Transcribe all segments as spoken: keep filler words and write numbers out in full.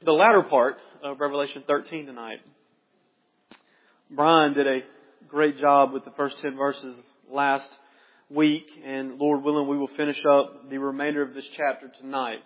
the latter part of Revelation thirteen tonight. Brian did a great job with the first ten verses last week, and Lord willing, we will finish up the remainder of this chapter tonight.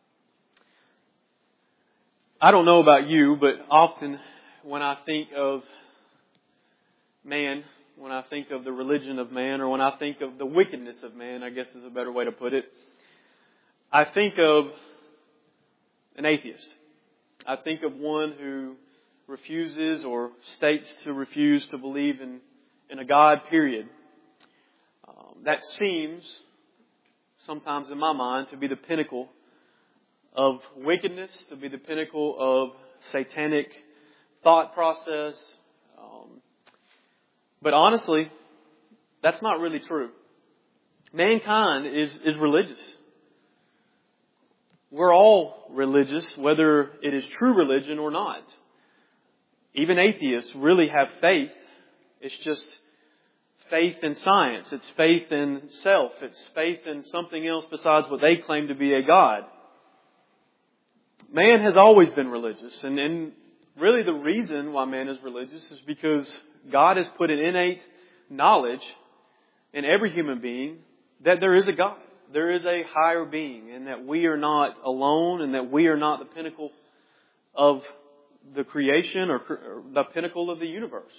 I don't know about you, but often when I think of man, when I think of the religion of man, or when I think of the wickedness of man, I guess is a better way to put it, I think of an atheist. I think of one who refuses or states to refuse to believe in, in a God, period. Um, that seems, sometimes in my mind, to be the pinnacle of wickedness, to be the pinnacle of satanic thought process. Um, but honestly, that's not really true. Mankind is, is religious. We're all religious, whether it is true religion or not. Even atheists really have faith. It's just faith in science. It's faith in self. It's faith in something else besides what they claim to be a God. Man has always been religious. And, and really the reason why man is religious is because God has put an innate knowledge in every human being that there is a God. There is a higher being, and that we are not alone, and that we are not the pinnacle of the creation or the pinnacle of the universe.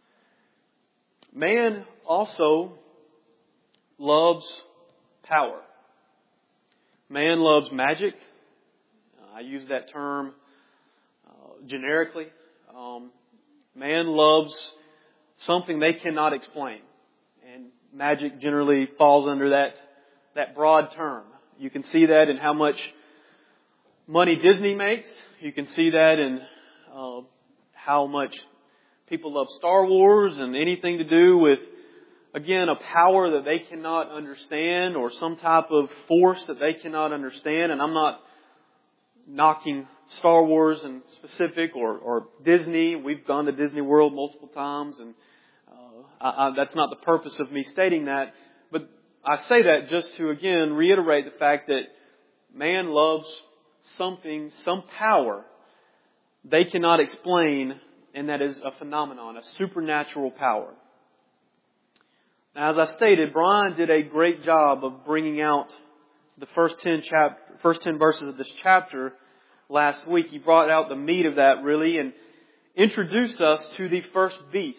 Man also loves power. Man loves magic. I use that term uh, generically. Um, man loves something they cannot explain. And magic generally falls under that that broad term. You can see that in how much money Disney makes. You can see that in uh, how much people love Star Wars and anything to do with, again, a power that they cannot understand or some type of force that they cannot understand. And I'm not knocking Star Wars in specific or, or Disney. We've gone to Disney World multiple times, and uh, I, I, that's not the purpose of me stating that. But I say that just to, again, reiterate the fact that man loves something, some power they cannot explain, and that is a phenomenon, a supernatural power. Now, as I stated, Brian did a great job of bringing out the first ten chap- first ten verses of this chapter last week. He brought out the meat of that, really, and introduced us to the first beast.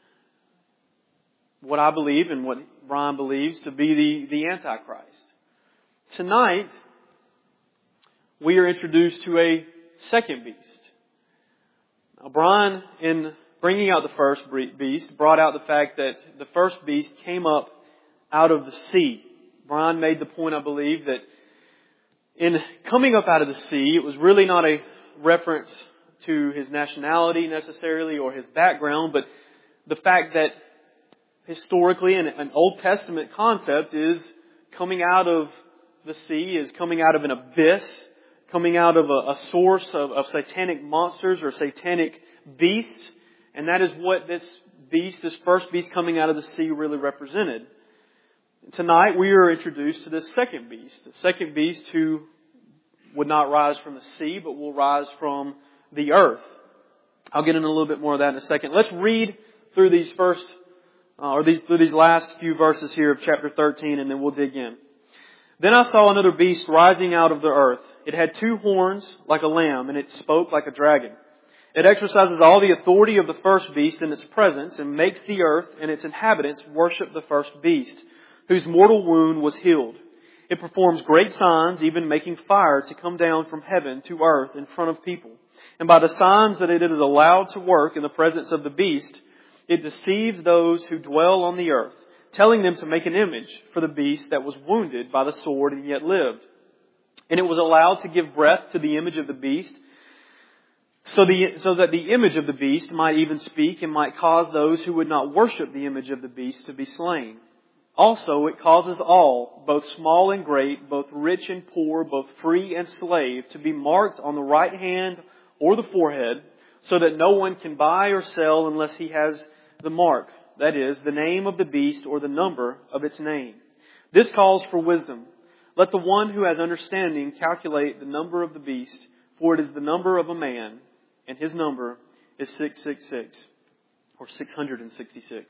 What I believe and what Brian believes to be the, the Antichrist. Tonight, we are introduced to a second beast. Now, Brian, in bringing out the first beast, brought out the fact that the first beast came up out of the sea. Brian made the point, I believe, that in coming up out of the sea, it was really not a reference to his nationality necessarily or his background, but the fact that historically, an, an Old Testament concept is coming out of the sea, is coming out of an abyss, coming out of a, a source of, of satanic monsters or satanic beasts. And that is what this beast, this first beast coming out of the sea really represented. Tonight we are introduced to this second beast. The second beast who would not rise from the sea, but will rise from the earth. I'll get into a little bit more of that in a second. Let's read through these first Uh, or these through these last few verses here of chapter thirteen, and then we'll dig in. Then I saw another beast rising out of the earth. It had two horns like a lamb, and it spoke like a dragon. It exercises all the authority of the first beast in its presence, and makes the earth and its inhabitants worship the first beast, whose mortal wound was healed. It performs great signs, even making fire to come down from heaven to earth in front of people. And by the signs that it is allowed to work in the presence of the beast, it deceives those who dwell on the earth, telling them to make an image for the beast that was wounded by the sword and yet lived. And it was allowed to give breath to the image of the beast, so, the, so that the image of the beast might even speak and might cause those who would not worship the image of the beast to be slain. Also, it causes all, both small and great, both rich and poor, both free and slave, to be marked on the right hand or the forehead, so that no one can buy or sell unless he has the mark, that is, the name of the beast or the number of its name. This calls for wisdom. Let the one who has understanding calculate the number of the beast, For it is the number of a man, and his number is six six six, or six hundred sixty-six.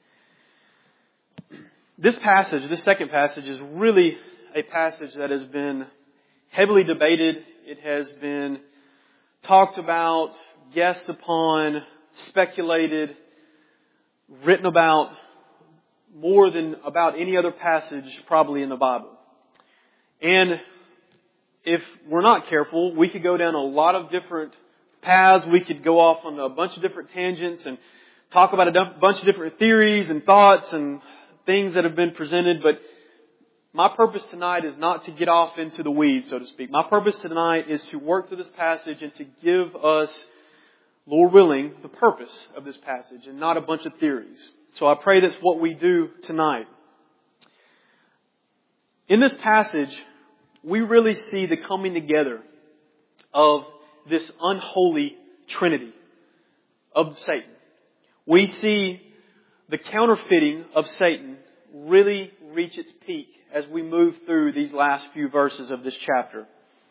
This passage, this second passage, is really a passage that has been heavily debated. It has been talked about, guessed upon, speculated, written about more than about any other passage probably in the Bible. And if we're not careful, we could go down a lot of different paths. We could go off on a bunch of different tangents and talk about a bunch of different theories and thoughts and things that have been presented. But my purpose tonight is not to get off into the weeds, so to speak. My purpose tonight is to work through this passage and to give us, Lord willing, the purpose of this passage and not a bunch of theories. So I pray that's what we do tonight. In this passage, we really see the coming together of this unholy trinity of Satan. We see the counterfeiting of Satan really reach its peak as we move through these last few verses of this chapter.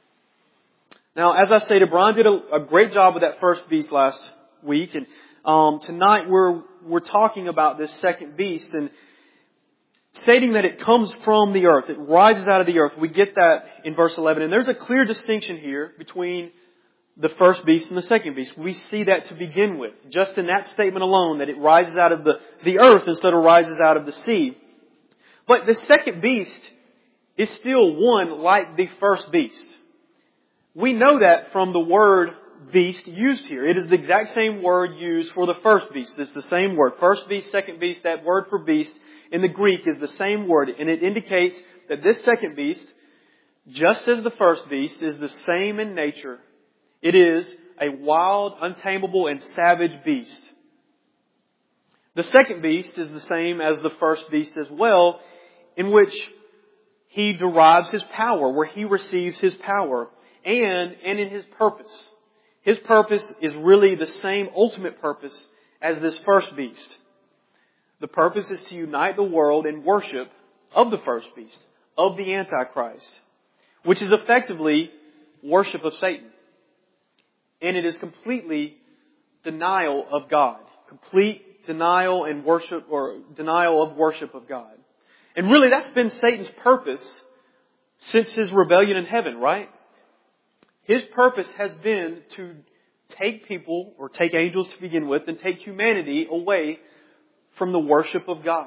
Now, as I stated, Brian did a, a great job with that first beast last week, and um, tonight we're we're talking about this second beast and stating that it comes from the earth. It rises out of the earth. We get that in verse eleven. And there's a clear distinction here between the first beast and the second beast. We see that to begin with. Just in that statement alone, that it rises out of the, the earth instead of rises out of the sea. But the second beast is still one like the first beast. We know that from the word beast used here. It is the exact same word used for the first beast. It's the same word. First beast, second beast, that word for beast in the Greek is the same word, and it indicates that this second beast, just as the first beast, is the same in nature. It is a wild, untamable, and savage beast. The second beast is the same as the first beast as well, in which he derives his power, where he receives his power, and, and in his purpose. His purpose is really the same ultimate purpose as this first beast. The purpose is to unite the world in worship of the first beast, of the Antichrist, which is effectively worship of Satan. And it is completely denial of God. Complete denial and worship, or denial of worship of God. And really that's been Satan's purpose since his rebellion in heaven, right? His purpose has been to take people, or take angels to begin with, and take humanity away from the worship of God.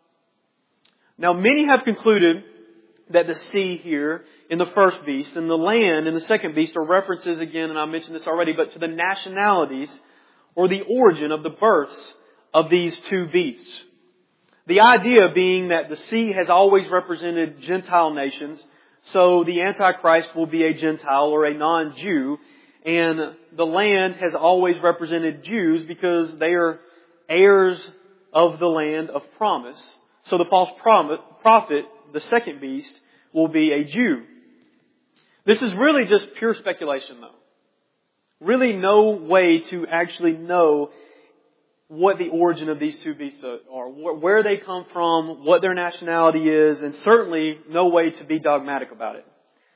Now, many have concluded that the sea here in the first beast and the land in the second beast are references again, and I mentioned this already, but to the nationalities or the origin of the births of these two beasts. The idea being that the sea has always represented Gentile nations, so the Antichrist will be a Gentile or a non-Jew, and the land has always represented Jews because they are heirs of the land of promise. So the false prophet, the second beast, will be a Jew. This is really just pure speculation though. Really no way to actually know what the origin of these two beasts are, where they come from, what their nationality is, and certainly no way to be dogmatic about it.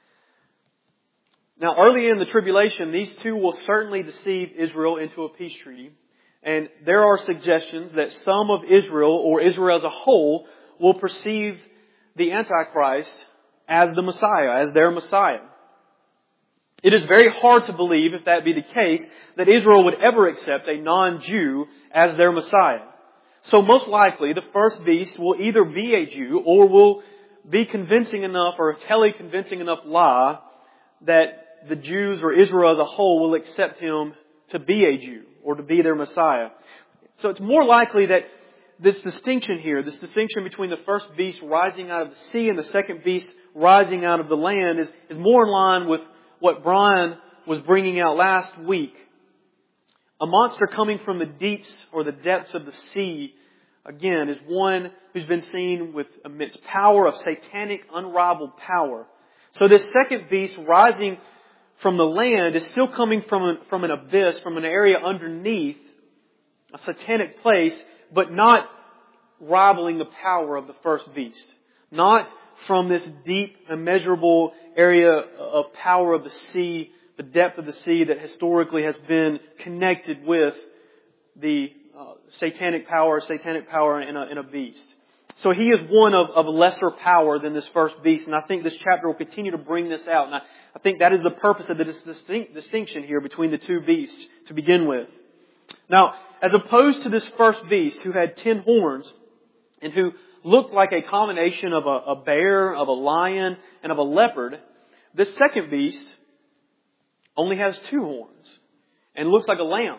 Now, early in the tribulation, these two will certainly deceive Israel into a peace treaty. And there are suggestions that some of Israel, or Israel as a whole, will perceive the Antichrist as the Messiah, as their Messiah. It is very hard to believe, if that be the case, that Israel would ever accept a non-Jew as their Messiah. So most likely, the first beast will either be a Jew or will be convincing enough, or tell a convincing enough lie, that the Jews or Israel as a whole will accept him to be a Jew or to be their Messiah. So it's more likely that this distinction here, this distinction between the first beast rising out of the sea and the second beast rising out of the land is, is more in line with what Brian was bringing out last week. A monster coming from the deeps or the depths of the sea, again, is one who's been seen with immense power, of satanic, unrivaled power. So this second beast rising from the land is still coming from an, from an abyss, from an area underneath a satanic place, but not rivaling the power of the first beast. Not from this deep, immeasurable area of power of the sea, the depth of the sea that historically has been connected with the uh, satanic power, satanic power in a, in a beast. So he is one of, of lesser power than this first beast. And I think this chapter will continue to bring this out. And I, I think that is the purpose of the distinct, distinction here between the two beasts to begin with. Now, as opposed to this first beast who had ten horns and who looked like a combination of a, a bear, of a lion, and of a leopard, this second beast only has two horns and looks like a lamb.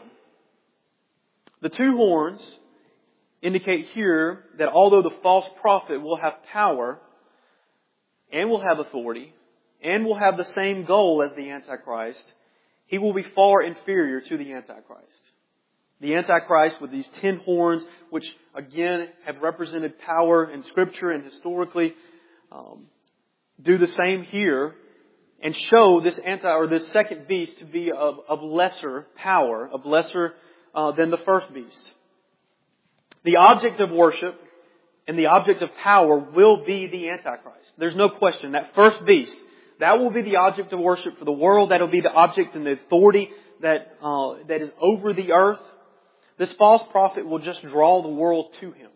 The two horns indicate here that although the false prophet will have power and will have authority and will have the same goal as the Antichrist, he will be far inferior to the Antichrist. The Antichrist with these ten horns, which again have represented power in Scripture and historically, um, do the same here and show this anti or this second beast to be of, of lesser power, of lesser uh, than the first beast. The object of worship and the object of power will be the Antichrist. There's no question. That first beast, that will be the object of worship for the world. That will be the object and the authority that uh, that is over the earth. This false prophet will just draw the world to him.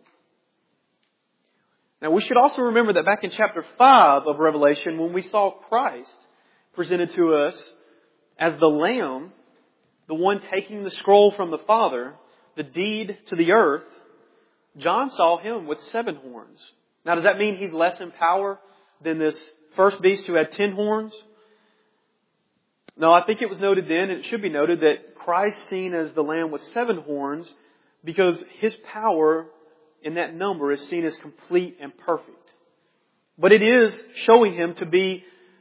Now we should also remember that back in chapter five of Revelation, when we saw Christ presented to us as the Lamb, the one taking the scroll from the Father, the deed to the earth, John saw him with seven horns. Now, does that mean he's less in power than this first beast who had ten horns? No, I think it was noted then, and it should be noted, that Christ seen as the Lamb with seven horns because his power in that number is seen as complete and perfect. But it is showing him to be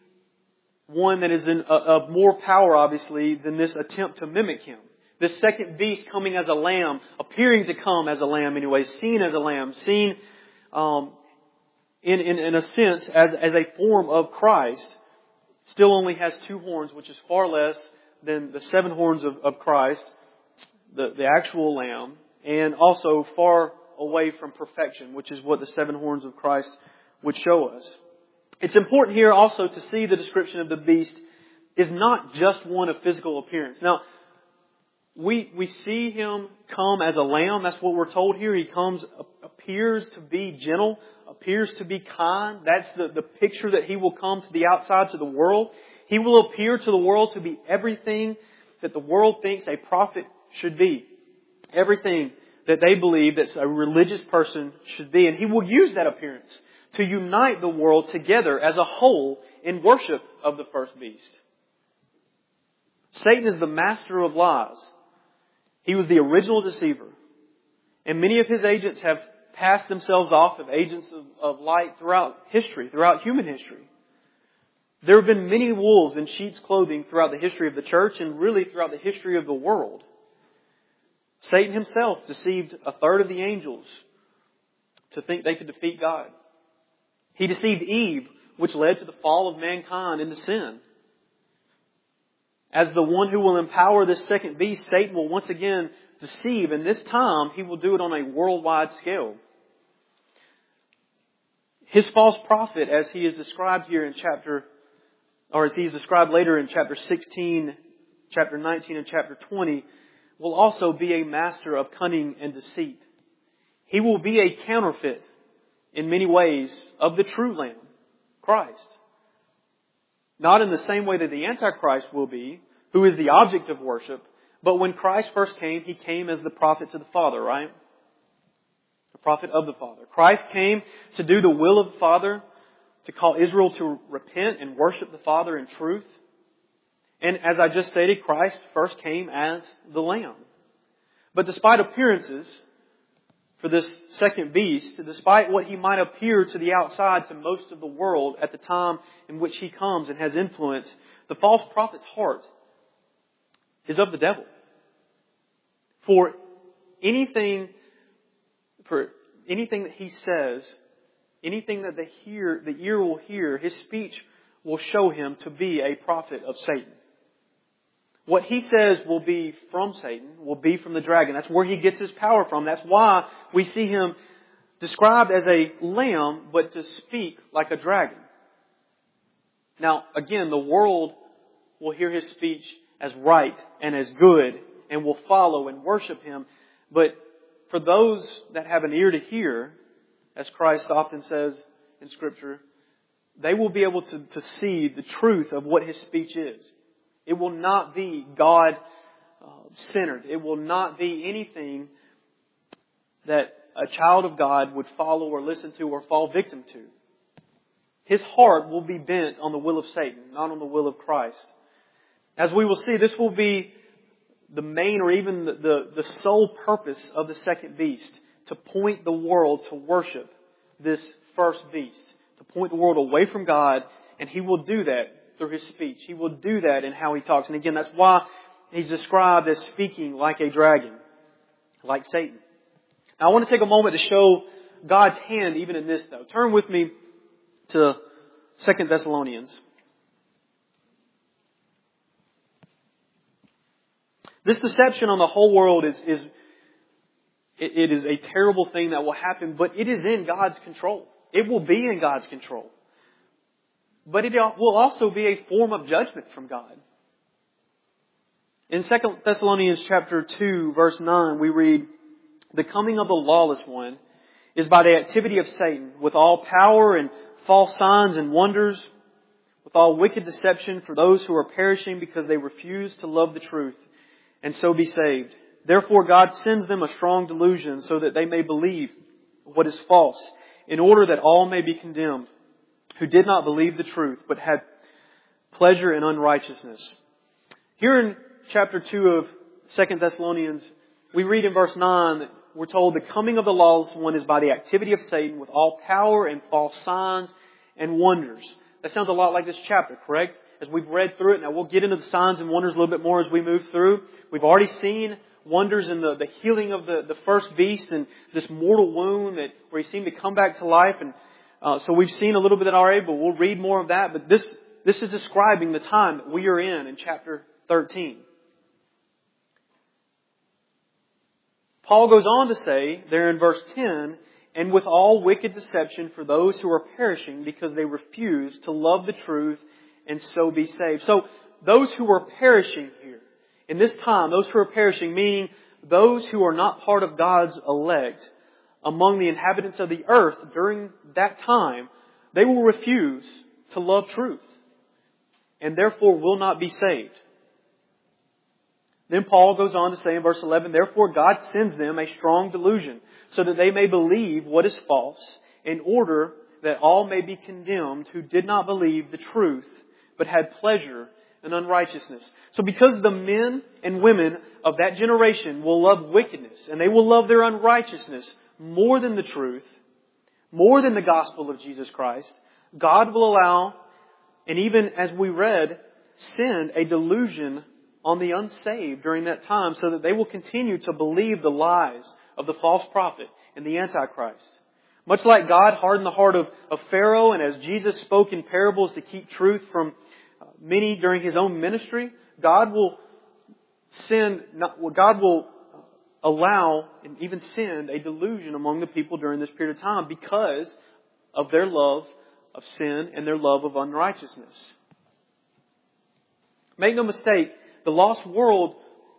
one that is in, uh, of more power, obviously, than this attempt to mimic him. This second beast coming as a lamb, appearing to come as a lamb anyway, seen as a lamb, seen um, in, in, in a sense as, as a form of Christ, still only has two horns, which is far less than the seven horns of, of Christ, the, the actual lamb, and also far away from perfection, which is what the seven horns of Christ would show us. It's important here also to see the description of the beast is not just one of physical appearance. Now, We we see him come as a lamb. That's what we're told here. He comes, appears to be gentle, appears to be kind. That's the, the picture that he will come to the outside, to the world. He will appear to the world to be everything that the world thinks a prophet should be. Everything that they believe that a religious person should be. And he will use that appearance to unite the world together as a whole in worship of the first beast. Satan is the master of lies. He was the original deceiver. And many of his agents have passed themselves off as agents of, of light throughout history, throughout human history. There have been many wolves in sheep's clothing throughout the history of the church and really throughout the history of the world. Satan himself deceived a third of the angels to think they could defeat God. He deceived Eve, which led to the fall of mankind into sin. As the one who will empower this second beast, Satan will once again deceive, and this time he will do it on a worldwide scale. His false prophet, as he is described here in chapter, or as he is described later in chapter sixteen, chapter nineteen, and chapter twenty, will also be a master of cunning and deceit. He will be a counterfeit in many ways of the true Lamb, Christ. Not in the same way that the Antichrist will be, who is the object of worship, but when Christ first came, He came as the prophet to the Father, right? The prophet of the Father. Christ came to do the will of the Father, to call Israel to repent and worship the Father in truth. And as I just stated, Christ first came as the Lamb. But despite appearances, for this second beast, despite what he might appear to the outside to most of the world at the time in which he comes and has influence, the false prophet's heart is of the devil. For anything, for anything that he says, anything that the hear, the ear will hear, his speech will show him to be a prophet of Satan. What he says will be from Satan, will be from the dragon. That's where he gets his power from. That's why we see him described as a lamb, but to speak like a dragon. Now, again, the world will hear His speech as right and as good and will follow and worship Him. But for those that have an ear to hear, as Christ often says in Scripture, they will be able to, to see the truth of what His speech is. It will not be God-centered. It will not be anything that a child of God would follow or listen to or fall victim to. His heart will be bent on the will of Satan, not on the will of Christ. As we will see, this will be the main or even the, the, the sole purpose of the second beast, to point the world to worship this first beast, to point the world away from God, and He will do that through His speech. He will do that in how He talks. And again, that's why He's described as speaking like a dragon, like Satan. Now, I want to take a moment to show God's hand even in this, though. Turn with me to Second Thessalonians. This deception on the whole world is, is it, it is a terrible thing that will happen, but it is in God's control. It will be in God's control. But it will also be a form of judgment from God. In Second Thessalonians chapter two, verse nine, we read, "The coming of the lawless one is by the activity of Satan, with all power and false signs and wonders, with all wicked deception for those who are perishing because they refuse to love the truth and so be saved. Therefore God sends them a strong delusion so that they may believe what is false, in order that all may be condemned, who did not believe the truth, but had pleasure in unrighteousness." Here in chapter two of Second Thessalonians, we read in verse nine that we're told the coming of the lawless one is by the activity of Satan, with all power and false signs and wonders. That sounds a lot like this chapter, correct? As we've read through it. Now we'll get into the signs and wonders a little bit more as we move through. We've already seen wonders in the, the healing of the, the first beast and this mortal wound that where he seemed to come back to life. And uh, so we've seen a little bit of that already, but we'll read more of that. But this this is describing the time that we are in in chapter thirteen. Paul goes on to say there in verse ten, "And with all wicked deception for those who are perishing because they refuse to love the truth and so be saved." So those who are perishing here, in this time, those who are perishing, meaning those who are not part of God's elect among the inhabitants of the earth during that time, they will refuse to love truth and therefore will not be saved. Then Paul goes on to say in verse eleven, "Therefore God sends them a strong delusion so that they may believe what is false, in order that all may be condemned who did not believe the truth, but had pleasure in unrighteousness." So because the men and women of that generation will love wickedness and they will love their unrighteousness more than the truth, more than the gospel of Jesus Christ, God will allow, and even as we read, send a delusion on the unsaved during that time so that they will continue to believe the lies of the false prophet and the Antichrist. Much like God hardened the heart of, of Pharaoh, and as Jesus spoke in parables to keep truth from uh, many during His own ministry, God will send, not, God will allow and even send a delusion among the people during this period of time because of their love of sin and their love of unrighteousness. Make no mistake, the lost world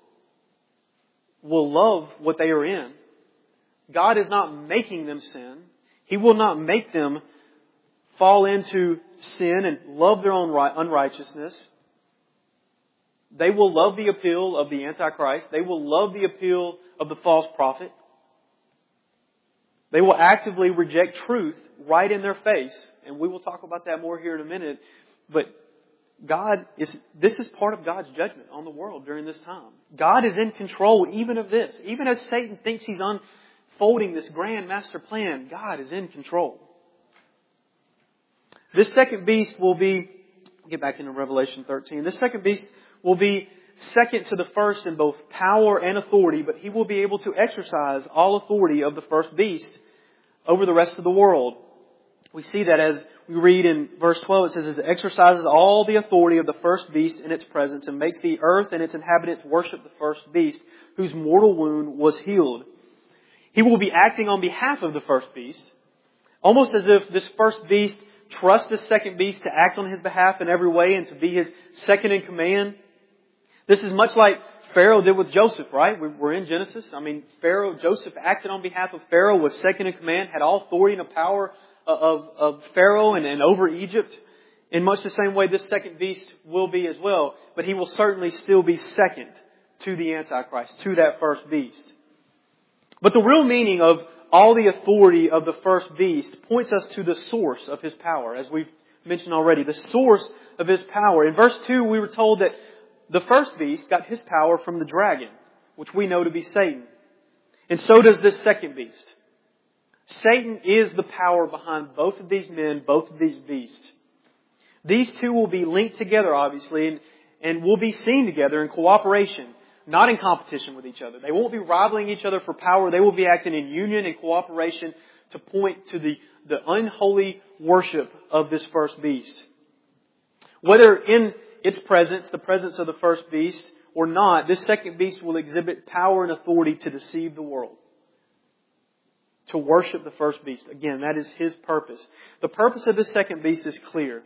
will love what they are in. God is not making them sin. He will not make them fall into sin and love their own unrighteousness. They will love the appeal of the Antichrist. They will love the appeal of the false prophet. They will actively reject truth right in their face. And we will talk about that more here in a minute. But God is, this is part of God's judgment on the world during this time. God is in control even of this. Even as Satan thinks he's unfolding this grand master plan, God is in control. This second beast will be, get back into Revelation thirteen, this second beast will be second to the first in both power and authority, but he will be able to exercise all authority of the first beast over the rest of the world. We see that as we read in verse twelve, it says, "It exercises all the authority of the first beast in its presence and makes the earth and its inhabitants worship the first beast, whose mortal wound was healed." He will be acting on behalf of the first beast, almost as if this first beast trust this second beast to act on his behalf in every way and to be his second in command? This is much like Pharaoh did with Joseph, right? We're in Genesis. I mean, Pharaoh, Joseph acted on behalf of Pharaoh, was second in command, had all authority and the power of, of Pharaoh and, and over Egypt. In much the same way, this second beast will be as well. But he will certainly still be second to the Antichrist, to that first beast. But the real meaning of all the authority of the first beast points us to the source of his power, as we've mentioned already. The source of his power. In verse two, we were told that the first beast got his power from the dragon, which we know to be Satan. And so does this second beast. Satan is the power behind both of these men, both of these beasts. These two will be linked together, obviously, and, and will be seen together in cooperation, not in competition with each other. They won't be rivaling each other for power. They will be acting in union and cooperation to point to the, the unholy worship of this first beast. Whether in its presence, the presence of the first beast, or not, this second beast will exhibit power and authority to deceive the world. To worship the first beast. Again, that is his purpose. The purpose of this second beast is clear.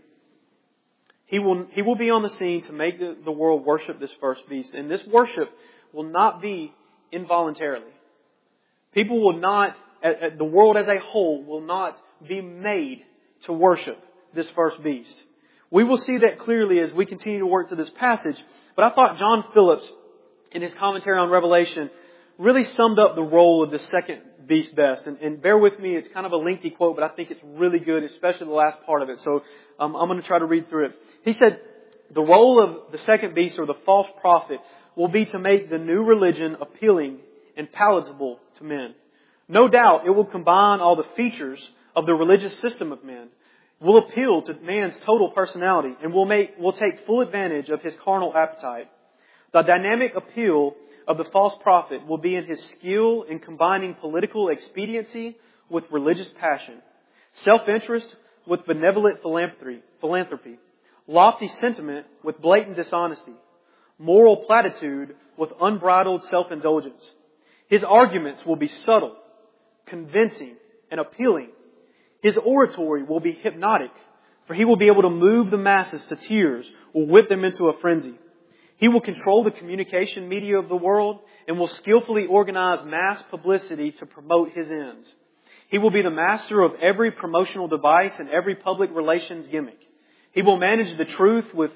He will, he will be on the scene to make the, the world worship this first beast. And this worship will not be involuntarily. People will not, the world as a whole will not be made to worship this first beast. We will see that clearly as we continue to work through this passage. But I thought John Phillips, in his commentary on Revelation, really summed up the role of the second beast best. And, and bear with me, it's kind of a lengthy quote, but I think it's really good, especially the last part of it. So um, I'm going to try to read through it. He said, the role of the second beast or the false prophet will be to make the new religion appealing and palatable to men. No doubt it will combine all the features of the religious system of men, will appeal to man's total personality, and will make will take full advantage of his carnal appetite. The dynamic appeal of the false prophet will be in his skill in combining political expediency with religious passion, self-interest with benevolent philanthropy, philanthropy, lofty sentiment with blatant dishonesty, moral platitude with unbridled self-indulgence. His arguments will be subtle, convincing, and appealing. His oratory will be hypnotic, for he will be able to move the masses to tears or whip them into a frenzy. He will control the communication media of the world and will skillfully organize mass publicity to promote his ends. He will be the master of every promotional device and every public relations gimmick. He will manage the truth with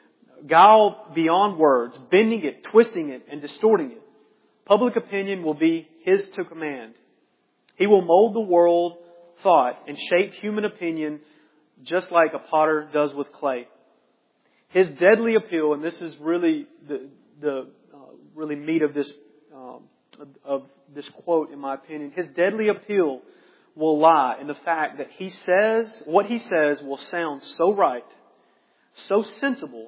guile beyond words, bending it, twisting it, and distorting it. Public opinion will be his to command. He will mold the world thought and shape human opinion just like a potter does with clay. His deadly appeal, and this is really the the uh, really meat of this um, of, of this quote, in my opinion. His deadly appeal will lie in the fact that he says what he says will sound so right, so sensible,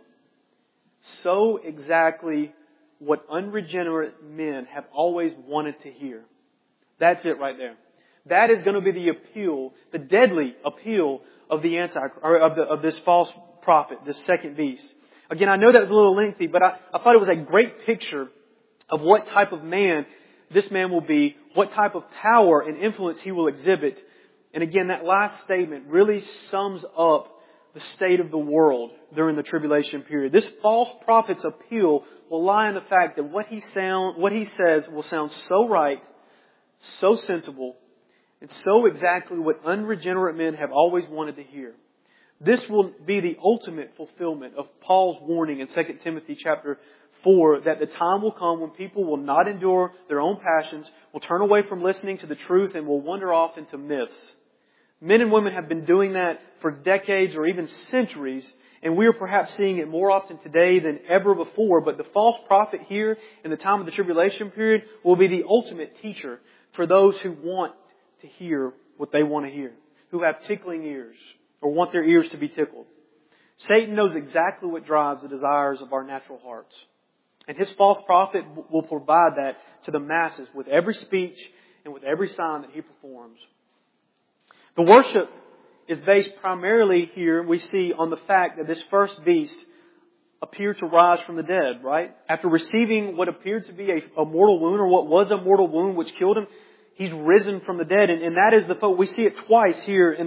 so exactly what unregenerate men have always wanted to hear. That's it right there. That is going to be the appeal, the deadly appeal of the anti or of the of this false prophet, this second beast. Again, I know that was a little lengthy, but I, I thought it was a great picture of what type of man this man will be, what type of power and influence he will exhibit. And again, that last statement really sums up the state of the world during the tribulation period. This false prophet's appeal will lie in the fact that what he sound, what he says will sound so right, so sensible, and so exactly what unregenerate men have always wanted to hear. This will be the ultimate fulfillment of Paul's warning in Second Timothy chapter four that the time will come when people will not endure their own passions, will turn away from listening to the truth, and will wander off into myths. Men and women have been doing that for decades or even centuries, and we are perhaps seeing it more often today than ever before. But the false prophet here in the time of the tribulation period will be the ultimate teacher for those who want to hear what they want to hear, who have tickling ears or want their ears to be tickled. Satan knows exactly what drives the desires of our natural hearts. And his false prophet will provide that to the masses with every speech and with every sign that he performs. The worship is based primarily here, we see, on the fact that this first beast appeared to rise from the dead, right? After receiving what appeared to be a, a mortal wound, or what was a mortal wound which killed him, he's risen from the dead. And, and that is the, we see it twice here in this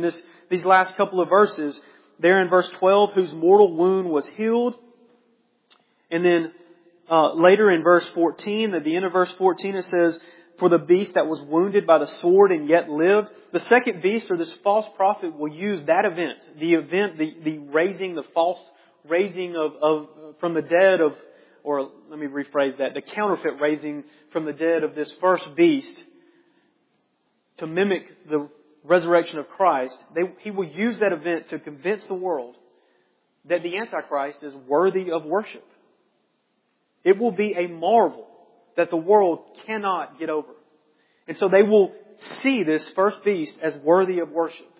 these last couple of verses. There in verse twelve, whose mortal wound was healed. And then uh, later in verse fourteen, at the end of verse fourteen, it says, for the beast that was wounded by the sword and yet lived. The second beast, or this false prophet, will use that event, the event, the, the raising, the false raising of, of from the dead of, or let me rephrase that, the counterfeit raising from the dead of this first beast to mimic the resurrection of Christ. They, he will use that event to convince the world that the Antichrist is worthy of worship. It will be a marvel that the world cannot get over. And so they will see this first beast as worthy of worship.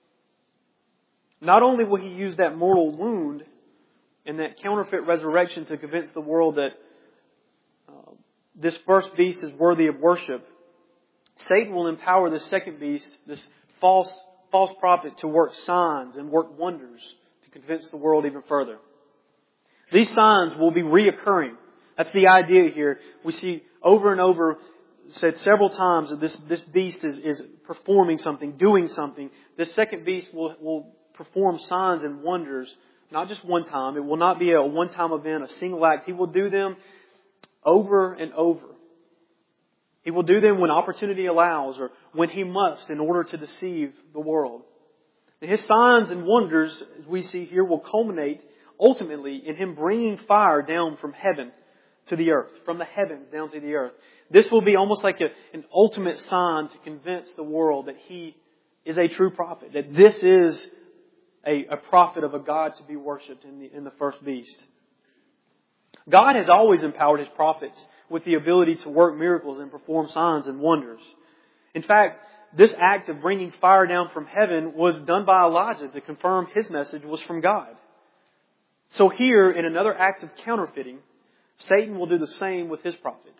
Not only will he use that mortal wound and that counterfeit resurrection to convince the world that uh, this first beast is worthy of worship, Satan will empower this second beast, this false, false prophet, to work signs and work wonders to convince the world even further. These signs will be reoccurring. That's the idea here. We see over and over, said several times, that this, this beast is, is performing something, doing something. This second beast will, will perform signs and wonders, not just one time. It will not be a one-time event, a single act. He will do them over and over. He will do them when opportunity allows or when he must in order to deceive the world. And his signs and wonders, as we see here, will culminate ultimately in him bringing fire down from heaven to the earth, from the heavens down to the earth. This will be almost like a, an ultimate sign to convince the world that he is a true prophet, that this is a, a prophet of a God to be worshipped in the, in the first beast. God has always empowered His prophets with the ability to work miracles and perform signs and wonders. In fact, this act of bringing fire down from heaven was done by Elijah to confirm his message was from God. So here, in another act of counterfeiting, Satan will do the same with his prophet.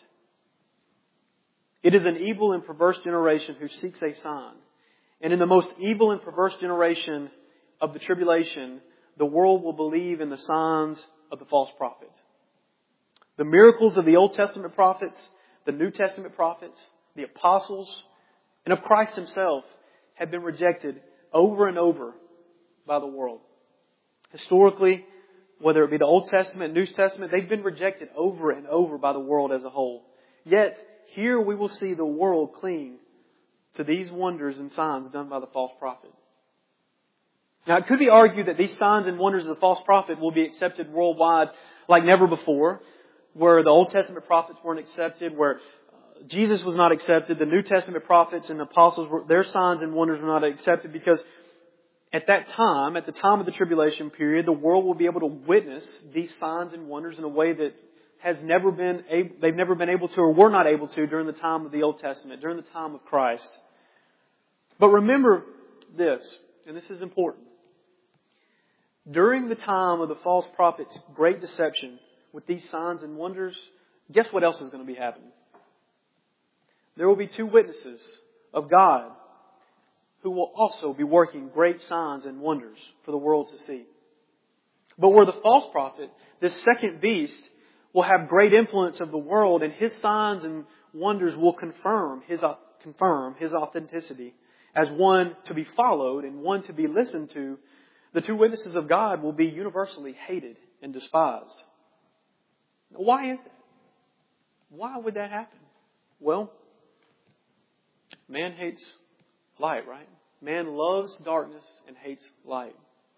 It is an evil and perverse generation who seeks a sign. And in the most evil and perverse generation of the tribulation, the world will believe in the signs of the false prophet. The miracles of the Old Testament prophets, the New Testament prophets, the apostles, and of Christ Himself have been rejected over and over by the world. Historically, whether it be the Old Testament, New Testament, they've been rejected over and over by the world as a whole. Yet, here we will see the world cling to these wonders and signs done by the false prophet. Now, it could be argued that these signs and wonders of the false prophet will be accepted worldwide like never before, where the Old Testament prophets weren't accepted, where uh, Jesus was not accepted, the New Testament prophets and apostles, were, their signs and wonders were not accepted, because at that time, at the time of the tribulation period, the world will be able to witness these signs and wonders in a way that has never been able, they've never been able to or were not able to during the time of the Old Testament, during the time of Christ. But remember this, and this is important. During the time of the false prophet's great deception with these signs and wonders, guess what else is going to be happening? There will be two witnesses of God who will also be working great signs and wonders for the world to see. But where the false prophet, this second beast, will have great influence of the world, and his signs and wonders will confirm his confirm his authenticity as one to be followed and one to be listened to, the two witnesses of God will be universally hated and despised. Why is that? Why would that happen? Well, man hates light, right? Man loves darkness and hates light.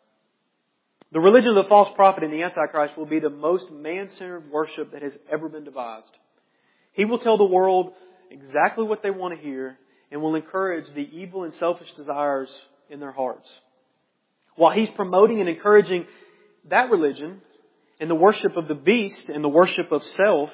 The religion of the false prophet and the Antichrist will be the most man-centered worship that has ever been devised. He will tell the world exactly what they want to hear and will encourage the evil and selfish desires in their hearts. While he's promoting and encouraging that religion and the worship of the beast and the worship of self,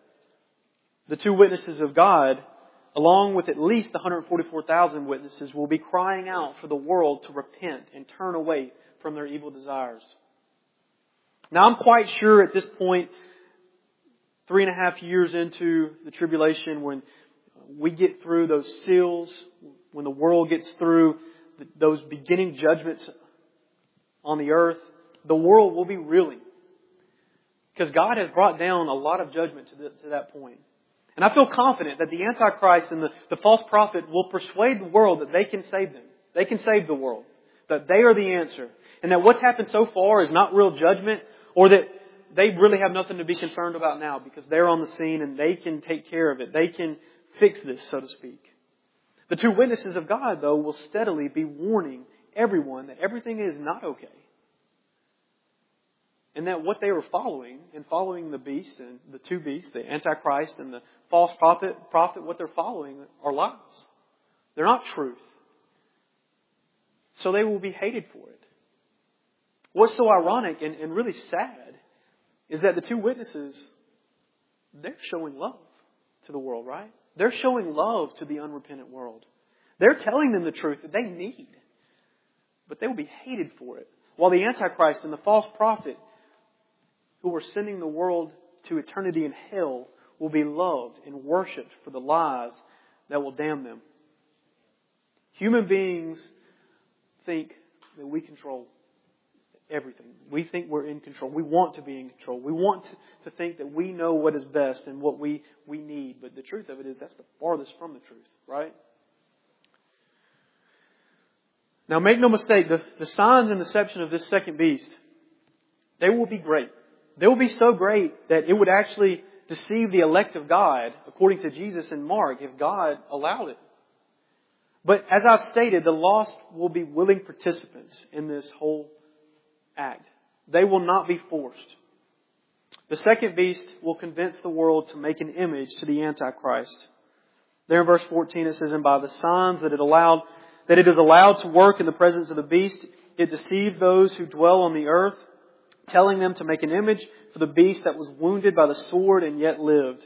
the two witnesses of God, along with at least the one hundred forty-four thousand witnesses, will be crying out for the world to repent and turn away from their evil desires. Now, I'm quite sure at this point, three and a half years into the tribulation, when we get through those seals, when the world gets through those beginning judgments on the earth, the world will be reeling. Because God has brought down a lot of judgment to, the, to that point. And I feel confident that the Antichrist and the, the false prophet will persuade the world that they can save them. They can save the world. That they are the answer. And that what's happened so far is not real judgment, or that they really have nothing to be concerned about now because they're on the scene and they can take care of it. They can fix this, so to speak. The two witnesses of God, though, will steadily be warning everyone that everything is not okay. And that what they were following, and following the beast and the two beasts, the Antichrist and the false prophet, prophet, what they're following are lies. They're not truth. So they will be hated for it. What's so ironic and, and really sad is that the two witnesses, they're showing love to the world, right? They're showing love to the unrepentant world. They're telling them the truth that they need. But they will be hated for it. While the Antichrist and the false prophet who are sending the world to eternity in hell will be loved and worshipped for the lies that will damn them. Human beings think that we control everything. We think we're in control. We want to be in control. We want to, to think that we know what is best and what we, we need. But the truth of it is that's the farthest from the truth, right? Now make no mistake, the, the signs and deception of this second beast, they will be great. They will be so great that it would actually deceive the elect of God, according to Jesus and Mark, if God allowed it. But as I've stated, the lost will be willing participants in this whole act. They will not be forced. The second beast will convince the world to make an image to the Antichrist. There in verse fourteen it says, and by the signs that it allowed, that it is allowed to work in the presence of the beast, it deceived those who dwell on the earth, telling them to make an image for the beast that was wounded by the sword and yet lived.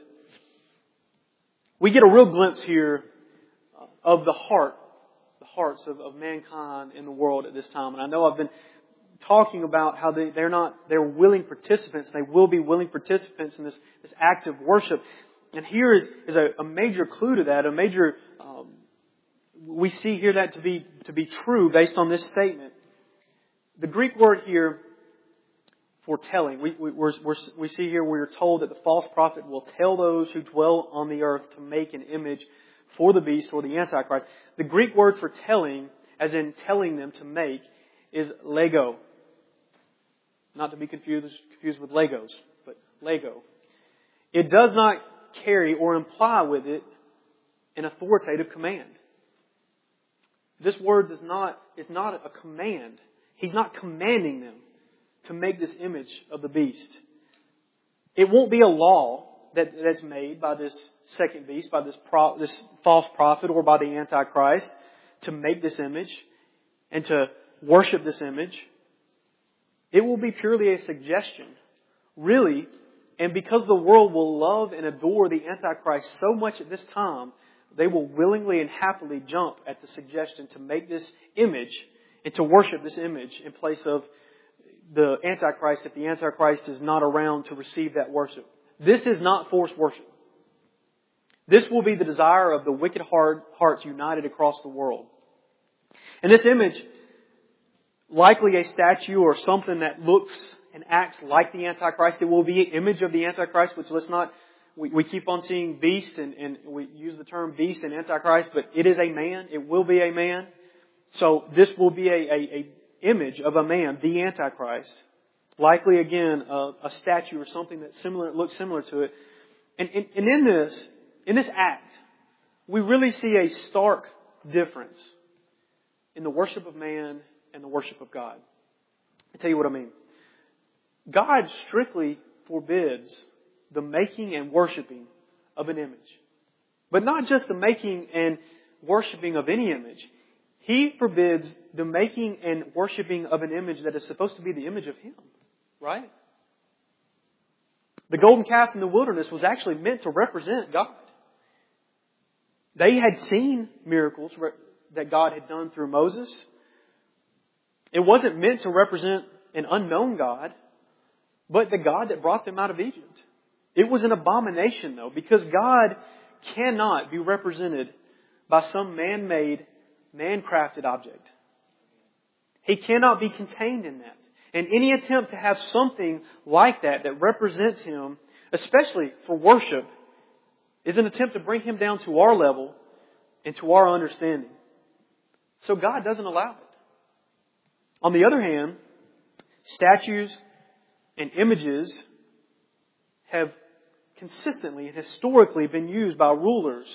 We get a real glimpse here of the heart, the hearts of, of mankind in the world at this time. And I know I've been talking about how they, they're not, they're willing participants. They will be willing participants in this, this act of worship. And here is, is a, a major clue to that, a major, um, we see here that to be, to be true based on this statement. The Greek word here, foretelling, we, we, we're, we're, we see here we're told that the false prophet will tell those who dwell on the earth to make an image for the beast or the Antichrist. The Greek word for telling, as in telling them to make, is lego. Not to be confused, confused with Legos, but Lego. It does not carry or imply with it an authoritative command. This word does not, is not a command. He's not commanding them to make this image of the beast. It won't be a law that, that's made by this second beast, by this, pro, this false prophet or by the Antichrist to make this image and to worship this image. It will be purely a suggestion, really. And because the world will love and adore the Antichrist so much at this time, they will willingly and happily jump at the suggestion to make this image and to worship this image in place of the Antichrist if the Antichrist is not around to receive that worship. This is not forced worship. This will be the desire of the wicked heart, hearts united across the world. And this image, likely a statue or something that looks and acts like the Antichrist, it will be an image of the Antichrist, which let's not, we, we keep on seeing beast and, and we use the term beast and Antichrist, but it is a man. It will be a man. So this will be a, a, a image of a man, the Antichrist. Likely again, a, a statue or something that similar, looks similar to it. And, and, and in this, in this act, we really see a stark difference in the worship of man and the worship of God. I'll tell you what I mean. God strictly forbids the making and worshiping of an image. But not just the making and worshiping of any image. He forbids the making and worshiping of an image that is supposed to be the image of Him. Right? The golden calf in the wilderness was actually meant to represent God. They had seen miracles that God had done through Moses. It wasn't meant to represent an unknown God, but the God that brought them out of Egypt. It was an abomination, though, because God cannot be represented by some man-made, man-crafted object. He cannot be contained in that. And any attempt to have something like that that represents Him, especially for worship, is an attempt to bring Him down to our level and to our understanding. So God doesn't allow it. On the other hand, statues and images have consistently and historically been used by rulers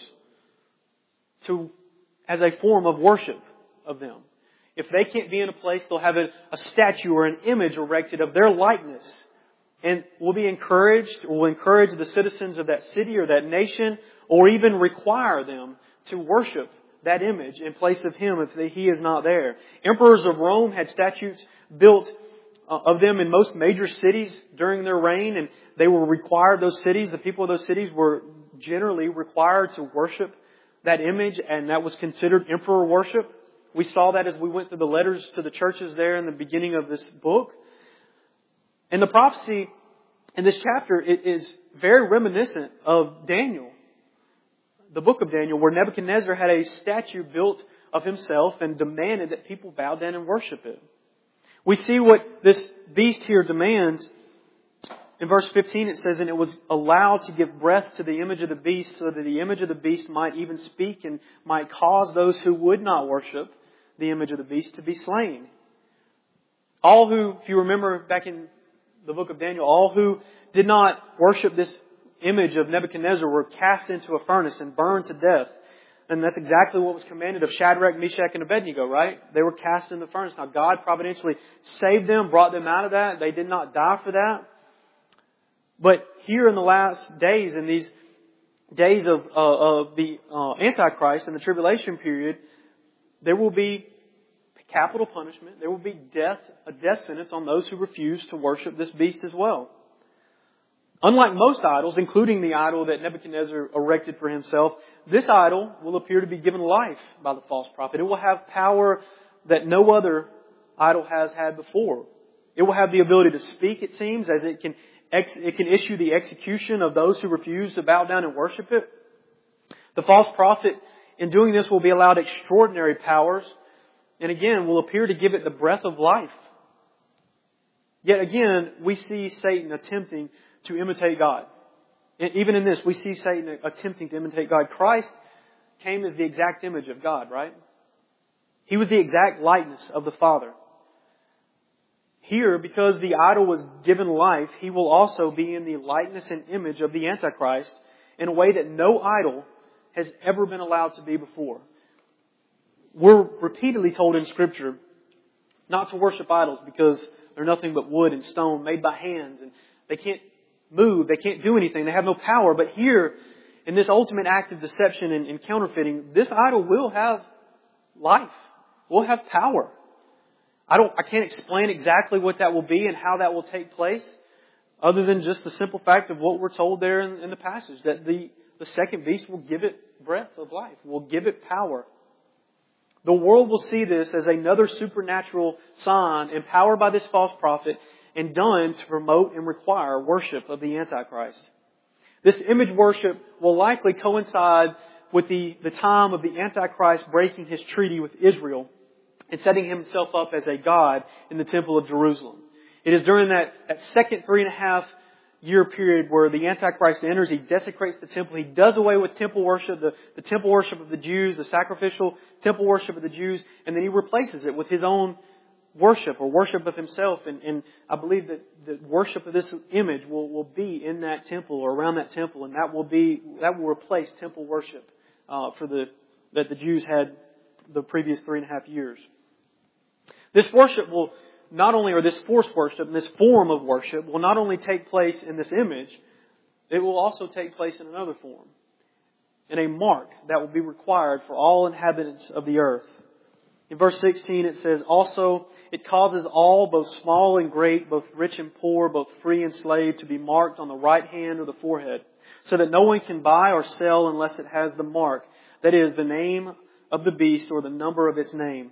to as a form of worship of them. If they can't be in a place, they'll have a, a statue or an image erected of their likeness. And will be encouraged, or will encourage the citizens of that city or that nation, or even require them to worship that image in place of Him if He is not there. Emperors of Rome had statues built of them in most major cities during their reign, and they were required, those cities, the people of those cities were generally required to worship that image, and that was considered emperor worship. We saw that as we went through the letters to the churches there in the beginning of this book. And the prophecy in this chapter is very reminiscent of Daniel, the book of Daniel, where Nebuchadnezzar had a statue built of himself and demanded that people bow down and worship it. We see what this beast here demands. In verse fifteen it says, "And it was allowed to give breath to the image of the beast, so that the image of the beast might even speak and might cause those who would not worship the image of the beast to be slain." All who, if you remember back in the book of Daniel, all who did not worship this image of Nebuchadnezzar were cast into a furnace and burned to death. And that's exactly what was commanded of Shadrach, Meshach, and Abednego, right? They were cast in the furnace. Now God providentially saved them, brought them out of that. They did not die for that. But here in the last days, in these days of, uh, of the uh, Antichrist and the tribulation period, there will be capital punishment. There will be death, a death sentence on those who refuse to worship this beast as well. Unlike most idols, including the idol that Nebuchadnezzar erected for himself, this idol will appear to be given life by the false prophet. It will have power that no other idol has had before. It will have the ability to speak, it seems, as it can ex- it can issue the execution of those who refuse to bow down and worship it. The false prophet, in doing this, will be allowed extraordinary powers, and again, will appear to give it the breath of life. Yet again, we see Satan attempting to imitate God. And even in this, we see Satan attempting to imitate God. Christ came as the exact image of God, right? He was the exact likeness of the Father. Here, because the idol was given life, He will also be in the likeness and image of the Antichrist in a way that no idol has ever been allowed to be before. We're repeatedly told in Scripture not to worship idols because they're nothing but wood and stone made by hands, and they can't move, they can't do anything, they have no power. But here, in this ultimate act of deception and, and counterfeiting, this idol will have life, will have power. I don't, I can't explain exactly what that will be and how that will take place, other than just the simple fact of what we're told there in, in the passage, that the, the second beast will give it breath of life, will give it power. The world will see this as another supernatural sign empowered by this false prophet and done to promote and require worship of the Antichrist. This image worship will likely coincide with the, the time of the Antichrist breaking his treaty with Israel and setting himself up as a god in the Temple of Jerusalem. It is during that, that second three and a half year period where the Antichrist enters, he desecrates the temple, he does away with temple worship, the, the temple worship of the Jews, the sacrificial temple worship of the Jews, and then he replaces it with his own worship or worship of himself. And, and I believe that the worship of this image will, will be in that temple or around that temple, and that will be that will replace temple worship uh, for the that the Jews had the previous three and a half years. This worship will not only, or this forced worship, and this form of worship will not only take place in this image, it will also take place in another form, in a mark that will be required for all inhabitants of the earth. In verse sixteen it says, "Also it causes all, both small and great, both rich and poor, both free and slave, to be marked on the right hand or the forehead, so that no one can buy or sell unless it has the mark, that is, the name of the beast or the number of its name."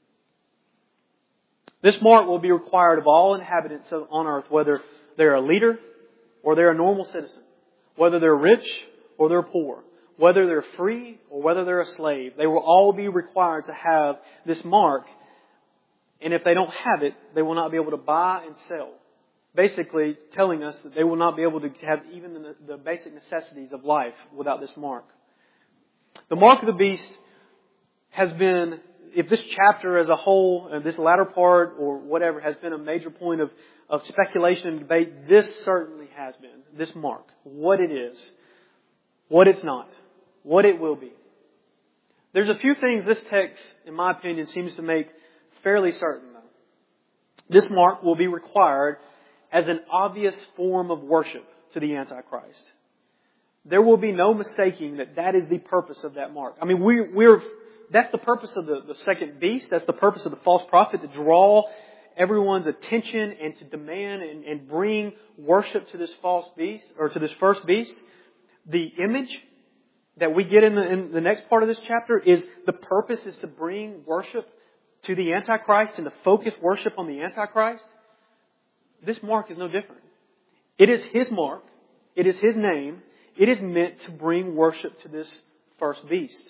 This mark will be required of all inhabitants on earth, whether they're a leader or they're a normal citizen, whether they're rich or they're poor, whether they're free or whether they're a slave. They will all be required to have this mark. And if they don't have it, they will not be able to buy and sell. Basically telling us that they will not be able to have even the, the basic necessities of life without this mark. The mark of the beast has been if this chapter as a whole, uh, this latter part or whatever, has been a major point of, of speculation and debate, this certainly has been. This mark. What it is. What it's not. What it will be. There's a few things this text, in my opinion, seems to make fairly certain, though. This mark will be required as an obvious form of worship to the Antichrist. There will be no mistaking that that is the purpose of that mark. I mean, we, we're, that's the purpose of the, the second beast. That's the purpose of the false prophet, to draw everyone's attention and to demand and, and bring worship to this false beast, or to this first beast. The image that we get in the, in the next part of this chapter is the purpose is to bring worship to the Antichrist and to focus worship on the Antichrist. This mark is no different. It is His mark. It is His name. It is meant to bring worship to this first beast.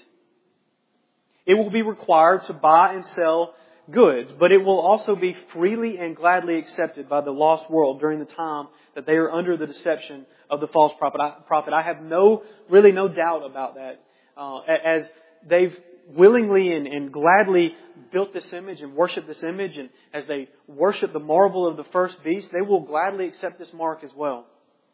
It will be required to buy and sell goods, but it will also be freely and gladly accepted by the lost world during the time that they are under the deception of the false prophet. I have no, really no doubt about that. Uh, as they've willingly and, and gladly built this image and worshiped this image, and as they worship the marvel of the first beast, they will gladly accept this mark as well.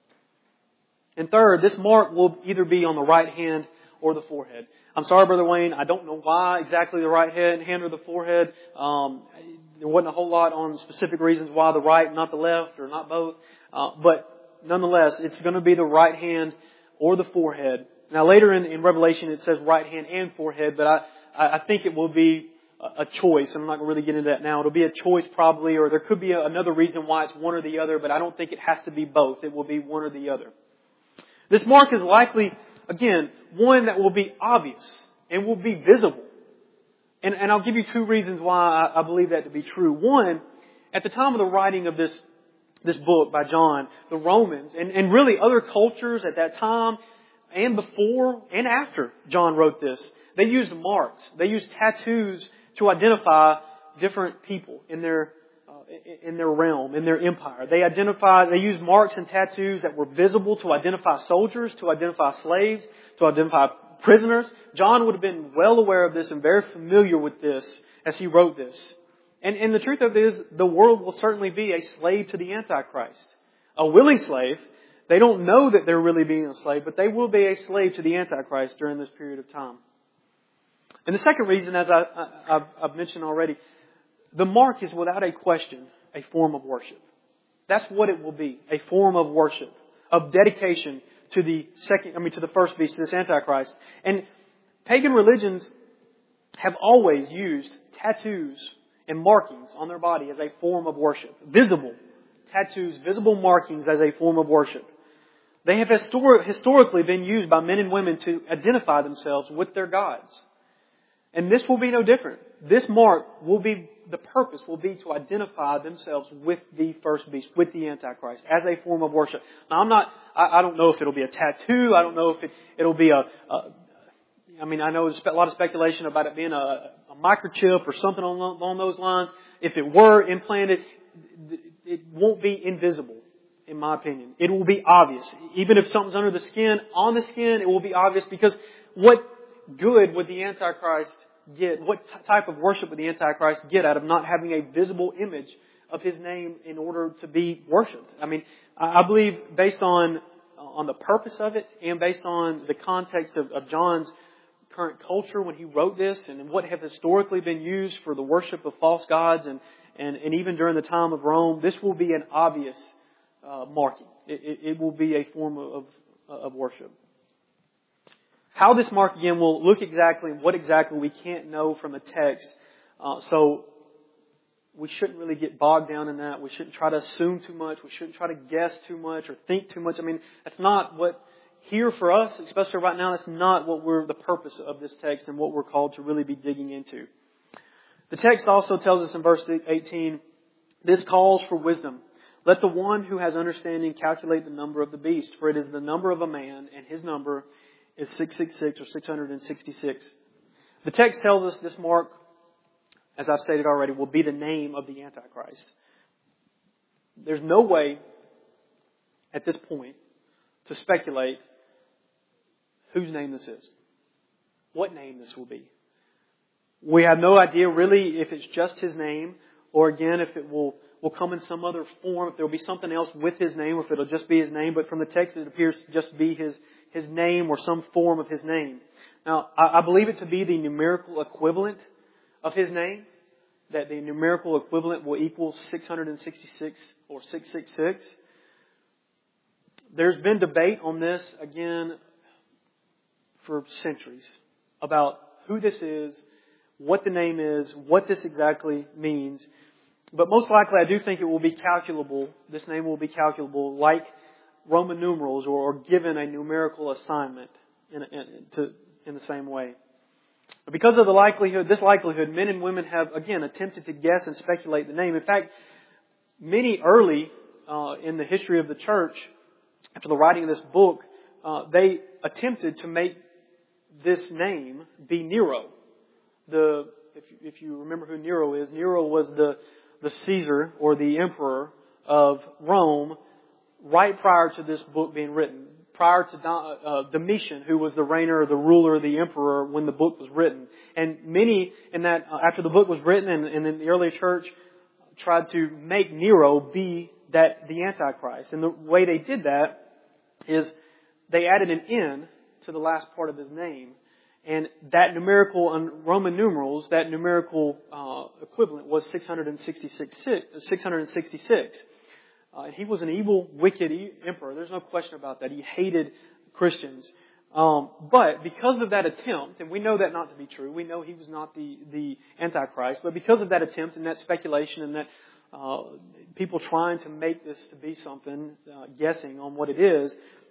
And third, this mark will either be on the right hand or the forehead. I'm sorry, Brother Wayne, I don't know why exactly the right hand or the forehead. Um, there wasn't a whole lot on specific reasons why the right, not the left, or not both. Uh, but nonetheless, it's going to be the right hand or the forehead. Now later in, in Revelation it says right hand and forehead, but I, I think it will be a choice. I'm not going to really get into that now. It'll be a choice probably, or there could be a, another reason why it's one or the other, but I don't think it has to be both. It will be one or the other. This mark is likely, again, one that will be obvious and will be visible. And, and I'll give you two reasons why I, I believe that to be true. One, at the time of the writing of this, this book by John, the Romans, and, and really other cultures at that time and before and after John wrote this, they used marks. They used tattoos to identify different people in their in their realm, in their empire. They identified, they used marks and tattoos that were visible to identify soldiers, to identify slaves, to identify prisoners. John would have been well aware of this and very familiar with this as he wrote this. And, and the truth of it is, the world will certainly be a slave to the Antichrist. A willing slave. They don't know that they're really being a slave, but they will be a slave to the Antichrist during this period of time. And the second reason, as I, I, I've, I've mentioned already, the mark is without a question a form of worship. That's what it will be. A form of worship. Of dedication to the second, I mean to the first beast, to this Antichrist. And pagan religions have always used tattoos and markings on their body as a form of worship. Visible tattoos, visible markings as a form of worship. They have histor- historically been used by men and women to identify themselves with their gods. And this will be no different. This mark will be, the purpose will be to identify themselves with the first beast, with the Antichrist, as a form of worship. Now I'm not, I, I don't know if it'll be a tattoo, I don't know if it, it'll be a, a, I mean I know there's a lot of speculation about it being a, a microchip or something along, along those lines. If it were implanted, it won't be invisible, in my opinion. It will be obvious. Even if something's under the skin, on the skin, it will be obvious, because what good would the Antichrist get? What t- type of worship would the Antichrist get out of not having a visible image of his name in order to be worshipped? I mean, I believe based on on the purpose of it and based on the context of, of John's current culture when he wrote this and what have historically been used for the worship of false gods and, and, and even during the time of Rome, this will be an obvious uh, marking. It, it, it will be a form of, of worship. How this mark again will look exactly and what exactly we can't know from the text. Uh, so we shouldn't really get bogged down in that. We shouldn't try to assume too much. We shouldn't try to guess too much or think too much. I mean, that's not what here for us, especially right now, that's not what we're, the purpose of this text and what we're called to really be digging into. The text also tells us in verse eighteen, this calls for wisdom. Let the one who has understanding calculate the number of the beast, for it is the number of a man, and his number is six six six or six hundred sixty-six. The text tells us this mark, as I've stated already, will be the name of the Antichrist. There's no way at this point to speculate whose name this is, what name this will be. We have no idea really if it's just His name, or again, if it will, will come in some other form, if there will be something else with His name, or if it will just be His name. But from the text, it appears to just be His, His name or some form of His name. Now, I, I believe it to be the numerical equivalent of His name, that the numerical equivalent will equal six hundred sixty-six or six six six. There's been debate on this, again, for centuries, about who this is, what the name is, what this exactly means. But most likely, I do think it will be calculable. This name will be calculable like Roman numerals, or, or given a numerical assignment in, in, to, in the same way. But because of the likelihood, this likelihood, men and women have, again, attempted to guess and speculate the name. In fact, many early uh, in the history of the church, after the writing of this book, uh, they attempted to make this name be Nero. The if you, if you remember who Nero is, Nero was the the Caesar or the emperor of Rome right prior to this book being written. Prior to uh, Domitian, who was the reigner, the ruler, the emperor when the book was written. And many in that uh, after the book was written, and, and in the early church tried to make Nero be that the Antichrist. And the way they did that is they added an N to the last part of his name. And that numerical, on Roman numerals, that numerical uh, equivalent was six hundred sixty-six. six hundred sixty-six. Uh, he was an evil, wicked emperor. There's no question about that. He hated Christians. Um, but because of that attempt, and we know that not to be true, we know he was not the, the Antichrist, but because of that attempt and that speculation and that uh, people trying to make this to be something, uh, guessing on what it is,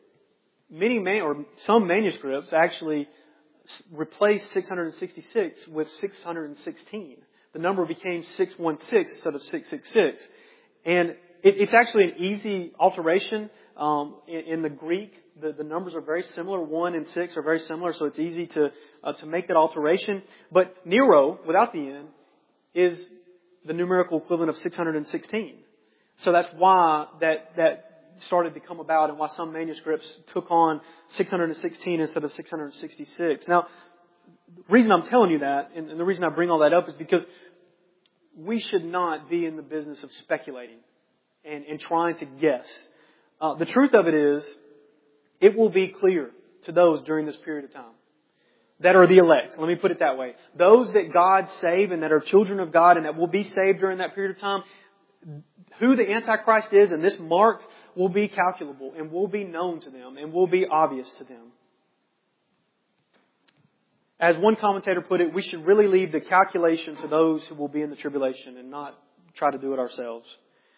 many man, or some manuscripts actually replaced six hundred sixty-six with six hundred sixteen. The number became six one six instead of six six six. And it, it's actually an easy alteration. Um, in, in the Greek, the, the numbers are very similar. One and six are very similar, so it's easy to uh, to make that alteration. But Nero, without the N, is the numerical equivalent of six hundred sixteen. So that's why that that started to come about, and why some manuscripts took on six hundred sixteen instead of six hundred sixty-six. Now, the reason I'm telling you that, and, and the reason I bring all that up, is because we should not be in the business of speculating and, and trying to guess. Uh, the truth of it is, it will be clear to those during this period of time that are the elect. Let me put it that way. Those that God saved and that are children of God and that will be saved during that period of time, who the Antichrist is and this mark will be calculable and will be known to them and will be obvious to them. As one commentator put it, we should really leave the calculation to those who will be in the tribulation and not try to do it ourselves.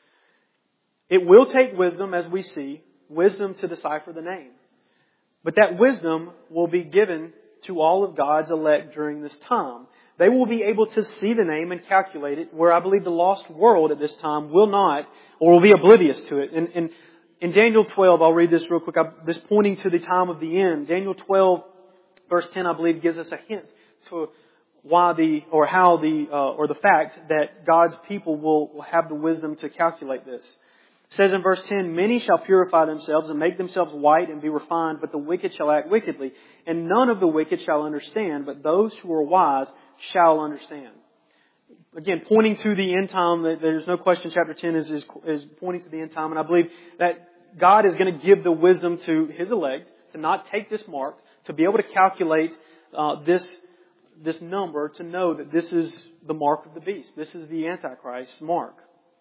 It will take wisdom, as we see, wisdom to decipher the name. But that wisdom will be given to all of God's elect during this time. They will be able to see the name and calculate it, where I believe the lost world at this time will not, or will be oblivious to it. And, and in Daniel twelve, I'll read this real quick, I, this pointing to the time of the end. Daniel twelve, verse ten, I believe, gives us a hint to why the, or how the, uh, or the fact that God's people will, will have the wisdom to calculate this. It says in verse ten, "Many shall purify themselves and make themselves white and be refined, but the wicked shall act wickedly. And none of the wicked shall understand, but those who are wise shall understand." Again, pointing to the end time, there's no question chapter ten is, is, is pointing to the end time. And I believe that God is going to give the wisdom to His elect to not take this mark, to be able to calculate uh, this, this number, to know that this is the mark of the beast. This is the Antichrist mark.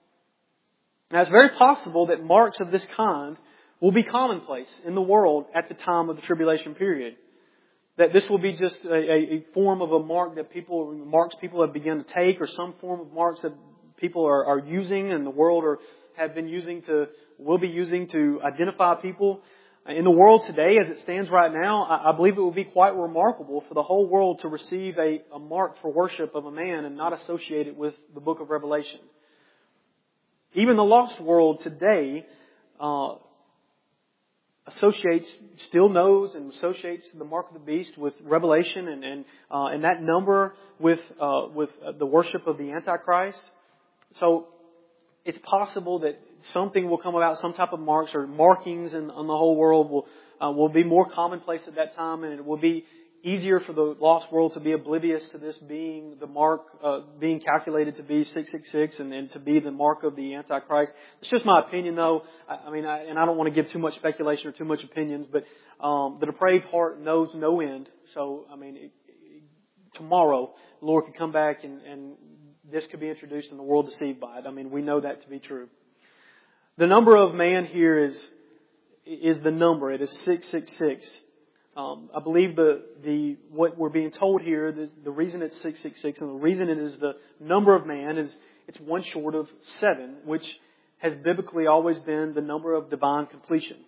Now, it's very possible that marks of this kind will be commonplace in the world at the time of the tribulation period. That this will be just a, a form of a mark that people, marks people have begun to take, or some form of marks that people are, are using and the world are, have been using to, will be using to identify people. In the world today, as it stands right now, I, I believe it will be quite remarkable for the whole world to receive a, a mark for worship of a man and not associate it with the book of Revelation. Even the lost world today uh, associates, still knows and associates the mark of the beast with Revelation and and, uh, and that number with uh, with the worship of the Antichrist. So it's possible that something will come about, some type of marks or markings in, on the whole world will uh, will be more commonplace at that time, and it will be easier for the lost world to be oblivious to this being the mark, uh, being calculated to be six six six and, and to be the mark of the Antichrist. It's just my opinion, though. I, I mean, I, and I don't want to give too much speculation or too much opinions, but um, the depraved heart knows no end. So, I mean, it, it, tomorrow the Lord could come back and, and this could be introduced and the world deceived by it. I mean, we know that to be true. The number of man here is is the number. It is six six six. Um, I believe the the what we're being told here, the, the reason it's six six six and the reason it is the number of man is it's one short of seven, which has biblically always been the number of divine completion.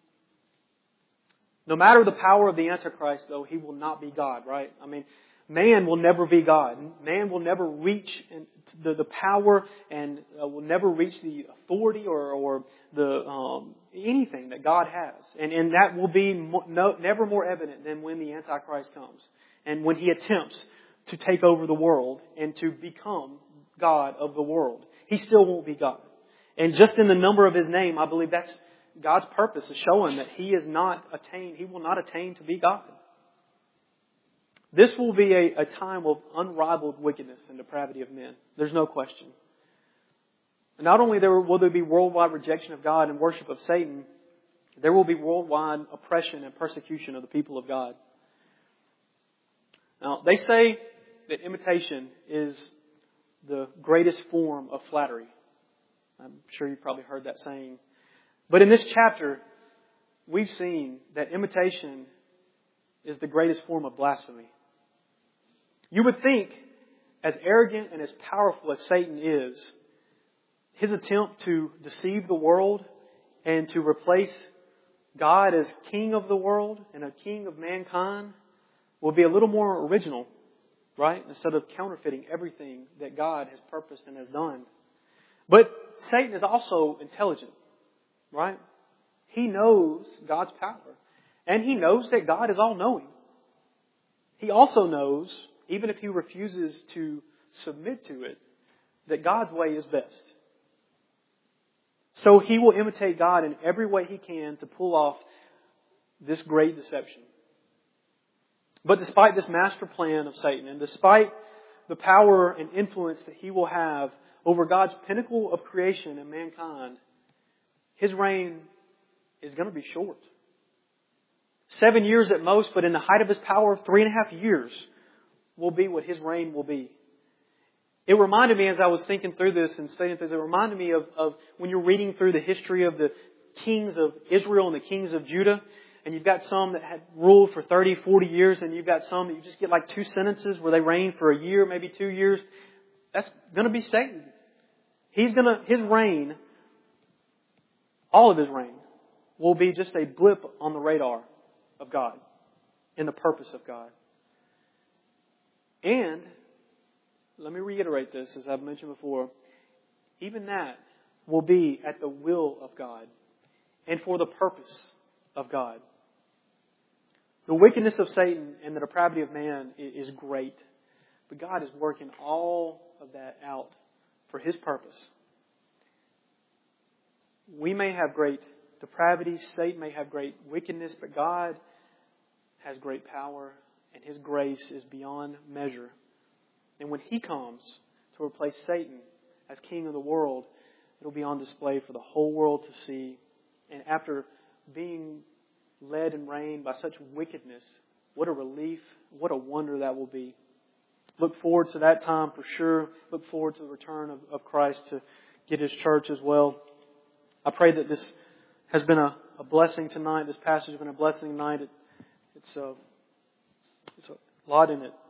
No matter the power of the Antichrist, though, he will not be God, right? I mean, man will never be God. Man will never reach the, the power and uh, will never reach the authority or, or the um, anything that God has. And, and that will be mo- no, never more evident than when the Antichrist comes and when he attempts to take over the world and to become God of the world. He still won't be God. And just in the number of his name, I believe that's God's purpose, is showing that he is not attained, he will not attain to be God. This will be a, a time of unrivaled wickedness and depravity of men. There's no question. And not only there will there be worldwide rejection of God and worship of Satan, there will be worldwide oppression and persecution of the people of God. Now, they say that imitation is the greatest form of flattery. I'm sure you've probably heard that saying. But in this chapter, we've seen that imitation is the greatest form of blasphemy. You would think, as arrogant and as powerful as Satan is, his attempt to deceive the world and to replace God as king of the world and a king of mankind will be a little more original, right? Instead of counterfeiting everything that God has purposed and has done. But Satan is also intelligent, right? He knows God's power. And he knows that God is all-knowing. He also knows, even if he refuses to submit to it, that God's way is best. So he will imitate God in every way he can to pull off this great deception. But despite this master plan of Satan, and despite the power and influence that he will have over God's pinnacle of creation and mankind, his reign is going to be short. Seven years at most, but in the height of his power, three and a half years will be what his reign will be. It reminded me, as I was thinking through this and studying this, it reminded me of, of when you're reading through the history of the kings of Israel and the kings of Judah, and you've got some that had ruled for thirty, forty years, and you've got some that you just get like two sentences where they reign for a year, maybe two years. That's going to be Satan. He's going to, his reign, all of his reign, will be just a blip on the radar of God, in the purpose of God. And, let me reiterate this, as I've mentioned before, even that will be at the will of God and for the purpose of God. The wickedness of Satan and the depravity of man is great, but God is working all of that out for his purpose. We may have great depravity, Satan may have great wickedness, but God has great power and his grace is beyond measure. And when he comes to replace Satan as king of the world, it'll be on display for the whole world to see. And after being led and reigned by such wickedness, what a relief, what a wonder that will be. Look forward to that time for sure. Look forward to the return of, of Christ to get his church as well. I pray that this has been a, a blessing tonight. This passage has been a blessing tonight. It, it's, a, it's a lot in it.